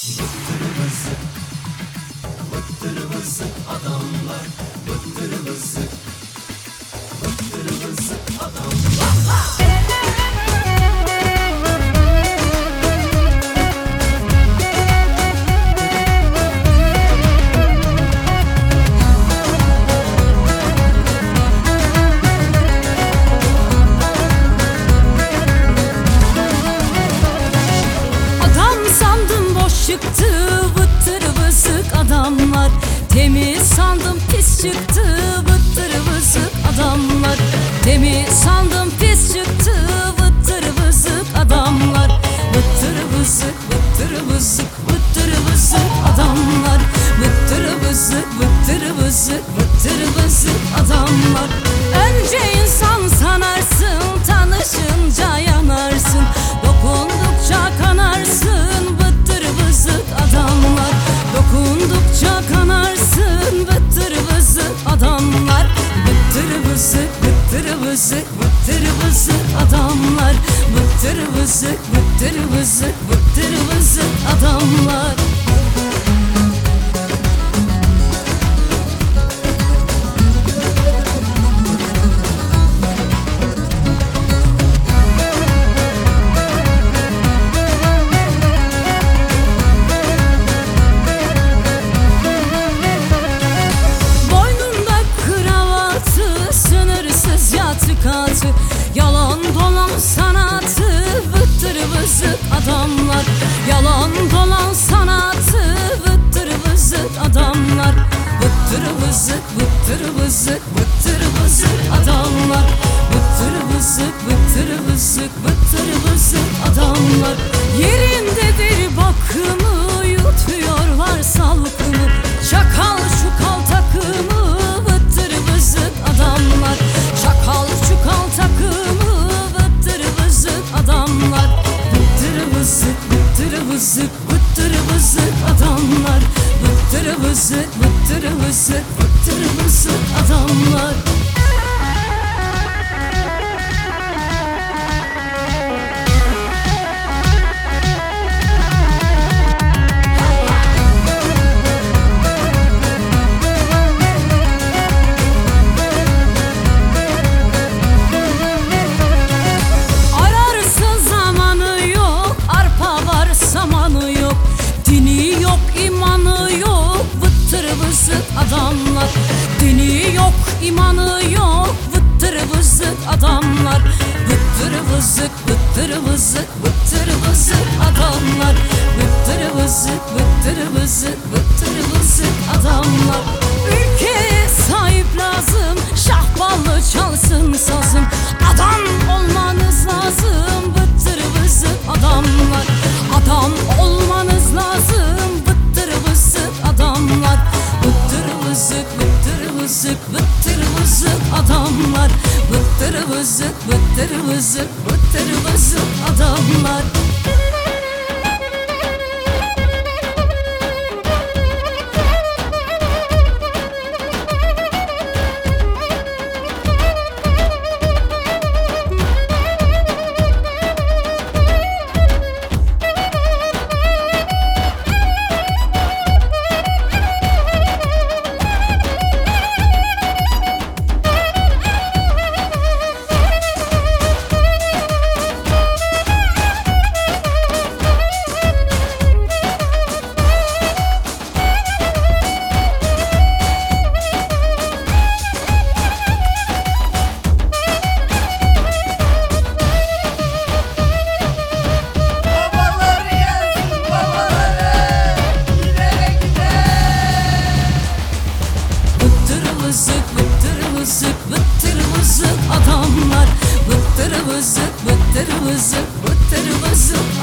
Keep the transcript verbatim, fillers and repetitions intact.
Vıttırımızı, vıttırımızı adamlar, vıttırımızı, vıttırımızı adamlar. Çıktı vıttır vızık adamlar. Temiz sandım pis çıktı vıttır vızık adamlar. Temiz sandım pis çıktı vıttır vızık adamlar. Vıttır vızık vıttır vızık vıttır vızık adamlar. Vıttır vızık vıttır vızık vıttır vızık adamlar. Önce insan sanarsın, tanışınca yanarsın, dokundukça kanarsın. Adamlar dokundukça kanarsın, vıttır vızık adamlar. Vıttır vızık vıttır vızık vıttır vızık adamlar. Vıttır vızık vıttır vızık vıttır vızık adamlar. Katı, yalan dolan sanatı, vıttır vızık adamlar. Yalan dolan sanatı, vıttır vızık adamlar. Vıttır vızık vıttır vızık vıttır vızık adamlar. Vıttır vızık vıttır vızık vıttır vızık adamlar. Yerindedir bakımı, yutuyorlar salkımı, çakal çukal takımı, vıttır vızık adamlar. Çakal çukal takımı, vıttır vızık adamlar. Vıttır vızık vıttır vızık vıttır vızık adamlar. Vıttır vızık vıttır vızık vıttır vızık adamlar. Adamlar dini yok, imanı yok, vıttır vızık adamlar. Vıttır vızık vıttır vızık vıttır vızık adamlar. Vıttır vızık vıttır vızık vıttır vızık adamlar. Ülkeye sahip lazım, şahballı çalsın sazım. Adam olmanız lazım, vıttır vızık adamlar. Adam olmanız lazım, vıttır vızık adamlar. Vıttır vızık vıttır vızık vıttır vızık adamlar. Vıttır vızık vıttır vızık vıttır vızık adamlar. Vıttır vızık vıttır vızık vıttır vızık